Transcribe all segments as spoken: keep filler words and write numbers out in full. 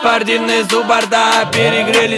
Спортивные суппорта перегрелись.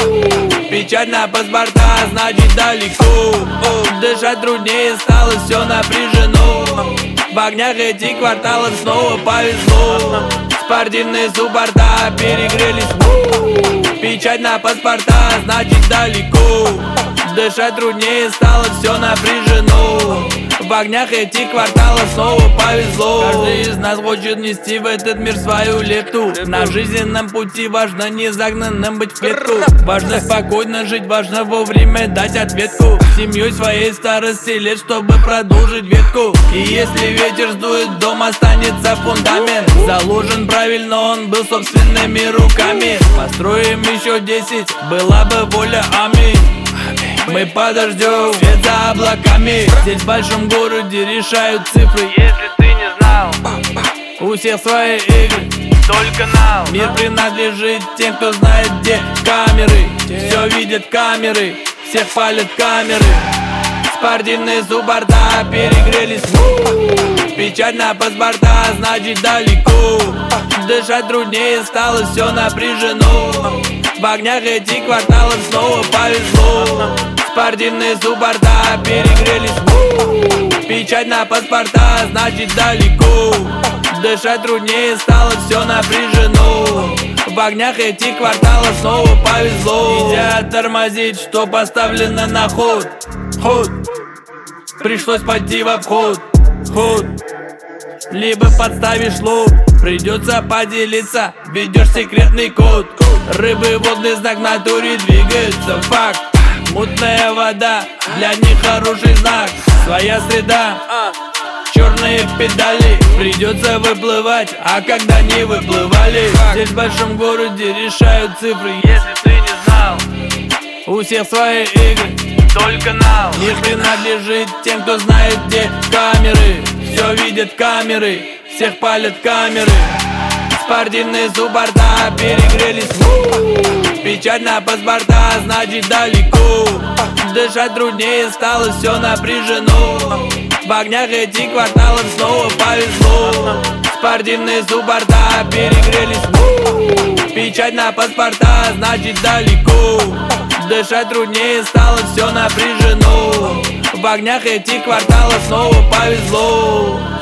Печать на паспорта, значит далеко. Дышать труднее стало, все напряжено. В огнях этих кварталов снова повезло. Спортивные суппорта перегрелись. Печать на паспорта, значит далеко. Дышать труднее стало, все напряжено. В огнях этих кварталов снова повезло. Каждый из нас хочет нести в этот мир свою лепту. На жизненном пути важно не загнанным быть в клетку. Важно спокойно жить, важно вовремя дать ответку. Семьей своей старости лет, чтобы продолжить ветку. И если ветер сдует, дом останется фундамент. Заложен правильно, он был собственными руками. Построим еще десять, была бы воля, аминь. Мы подождем свет за облаками. Здесь в большом городе решают цифры. Если ты не знал, у всех свои игры, только нам. мир принадлежит тем, кто знает, где камеры. Все видят камеры, всех палят камеры. Спортивные суппорта перегрелись. Печать на паспорта, значит далеко. Дышать труднее стало, все напряжено. В огнях этих кварталов снова повезло. Спортивные суппорта перегрелись. Печать на паспорта, значит далеко. Дышать труднее стало, все напряжено. В огнях этих кварталов снова повезло. Нельзя тормозить, что поставлено на ход. Ход. Пришлось пойти в обход. Ход. Либо подставишь лоб, придется поделиться, ведешь секретный код. Рыбы водный знак в натуре двигается, факт. Мутная вода, для них хороший знак. Своя среда, черные педали, придется выплывать, а когда не выплывали. Здесь в большом городе решают цифры. Если ты не знал, у всех свои игры, только нам. мир принадлежит тем, кто знает, где камеры. Все видят камеры, всех палят камеры. Спортивные суппорта перегрелись. Печать на паспорта, значит далеко. Дышать труднее стало, все напряжено. В огнях этих кварталов снова повезло. Спортивные суппорта перегрелись. Печать на паспорта, значит далеко. Дышать труднее стало, все напряжено. В огнях этих кварталов снова повезло.